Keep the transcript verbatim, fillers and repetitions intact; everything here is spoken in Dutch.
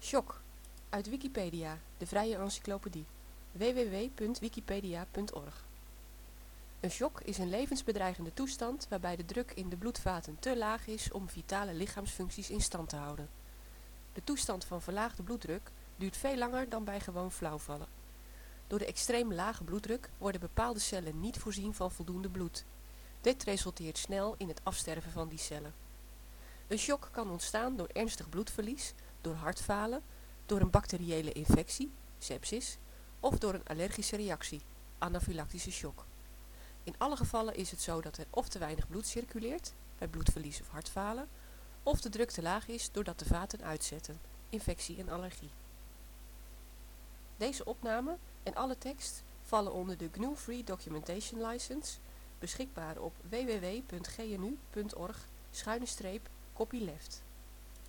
Shock, uit Wikipedia, de vrije encyclopedie. w w w punt wikipedia punt org. Een shock is een levensbedreigende toestand waarbij de druk in de bloedvaten te laag is om vitale lichaamsfuncties in stand te houden. De toestand van verlaagde bloeddruk duurt veel langer dan bij gewoon flauwvallen. Door de extreem lage bloeddruk worden bepaalde cellen niet voorzien van voldoende bloed. Dit resulteert snel in het afsterven van die cellen. Een shock kan ontstaan door ernstig bloedverlies, door hartfalen, door een bacteriële infectie, sepsis, of door een allergische reactie, anafylactische shock. In alle gevallen is het zo dat er of te weinig bloed circuleert, bij bloedverlies of hartfalen, of de druk te laag is doordat de vaten uitzetten, infectie en allergie. Deze opname en alle tekst vallen onder de G N U Free Documentation License, beschikbaar op w w w punt g n u punt org schuine streep copyleft.